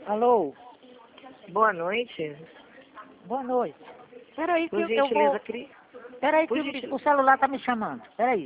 Alô, Boa noite. boa noite. Peraí que Por eu gentileza, vou... Peraí que por gentileza. o celular tá me chamando. Peraí.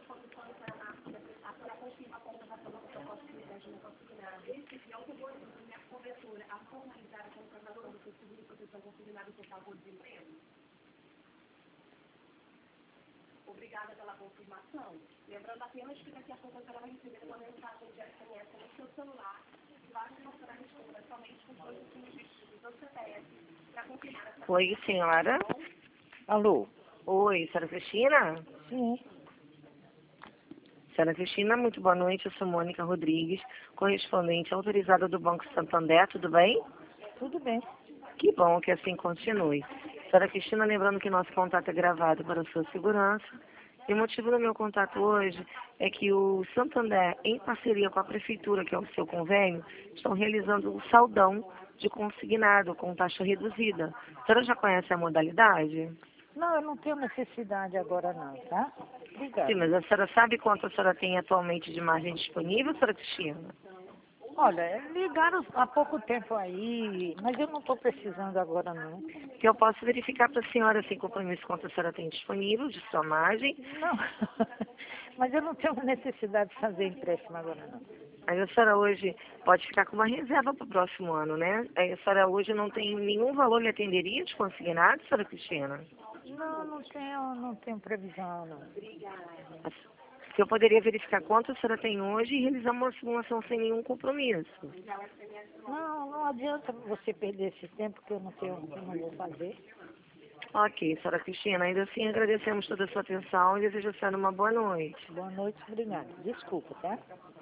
Obrigada pela confirmação. Lembrando apenas que daqui a pouco a senhora vai receber uma mensagem de SMS no seu celular que vai mostrar a resposta somente com todos os dígitos do CPF para confirmar essa Oi, senhora. Alô? Oi, senhora Cristina? Sim. Senhora Cristina, muito boa noite. Eu sou Mônica Rodrigues, correspondente autorizada do Banco Santander, tudo bem? Tudo bem. Que bom que assim continue. Senhora Cristina, lembrando que nosso contato é gravado para a sua segurança. E o motivo do meu contato hoje é que o Santander, em parceria com a Prefeitura, que é o seu convênio, estão realizando um saldão de consignado com taxa reduzida. A senhora já conhece a modalidade? Não, eu não tenho necessidade agora não, tá? Sim, Obrigada. mas a senhora sabe quanto a senhora tem atualmente de margem disponível, senhora Cristina? Olha, ligaram há pouco tempo aí, mas eu não estou precisando agora não. Que eu posso verificar para a senhora, sem compromisso, quanto a senhora tem disponível de sua margem. Não, mas eu não tenho necessidade de fazer empréstimo agora não. Aí a senhora hoje pode ficar com uma reserva para o próximo ano, né? Aí a senhora hoje não tem nenhum valor lhe atenderia de consignado, senhora Cristina? Não, não tenho previsão não. Que eu poderia verificar quanto a senhora tem hoje e realizar uma simulação sem nenhum compromisso. Não adianta você perder esse tempo que eu não vou fazer. Ok, senhora Cristina, ainda assim agradecemos toda a sua atenção e desejo a senhora uma boa noite. Boa noite, obrigada. Desculpa, tá?